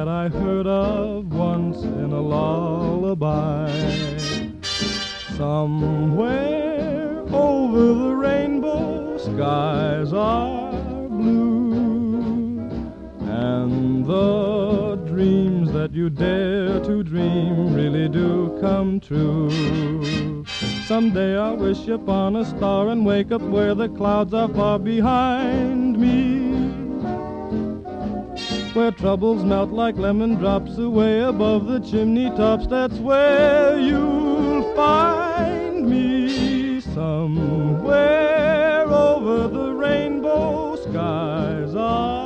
that I heard of once in a lullaby. Somewhere over the rainbow, skies are blue, and the dreams that you dare to dream really do come true. Someday I'll wish upon a star and wake up where the clouds are far behind me, where troubles melt like lemon drops away above the chimney tops. That's where you'll find me. Somewhere over the rainbow, skies are